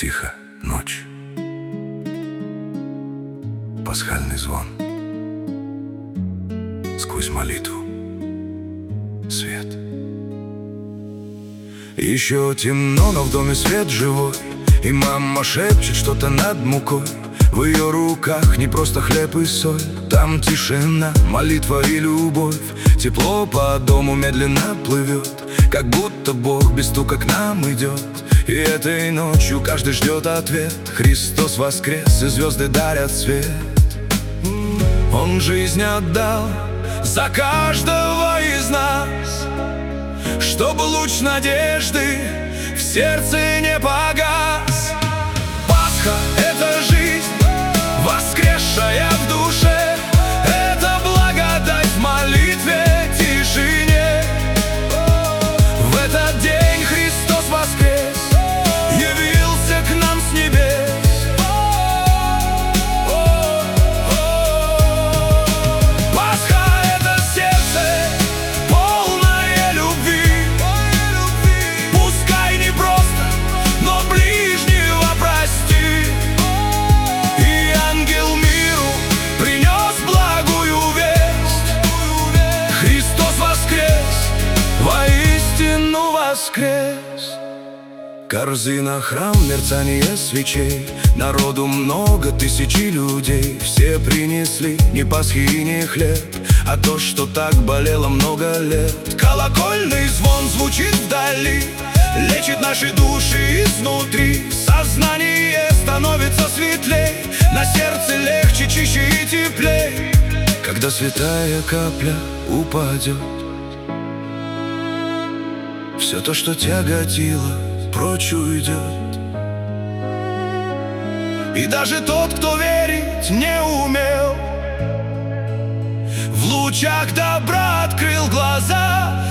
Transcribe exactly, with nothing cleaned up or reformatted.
Тихо, ночь. Пасхальный звон. Сквозь молитву свет. Еще темно, но в доме свет живой, и мама шепчет что-то над мукой. В ее руках не просто хлеб и соль, там тишина, молитва и любовь. Тепло по дому медленно плывет, как будто Бог без стука к нам идет. И этой ночью каждый ждет ответ. Христос воскрес, и звезды дарят свет. Он жизнь отдал за каждого из нас, чтобы луч надежды в сердце не погас. Пасха — это жизнь, воскресшая в душе. Это благодать в молитве, тишине. В этот день Христос воскрес, явился к нам с небес. Пасха — это сердце, полное любви. Пускай не просто, но ближнего прости. И ангел миру принес благую весть. Христос воскрес, воистину воскрес. Корзина, храм, мерцание свечей. Народу много, тысячи людей. Все принесли не пасхи и не хлеб, а то, что так болело много лет. Колокольный звон звучит вдали, лечит наши души изнутри. Сознание становится светлей, на сердце легче, чище и теплей. Когда святая капля упадет, все то, что тяготило, прочь уйдет. И даже тот, кто верить не умел, в лучах добра открыл глаза.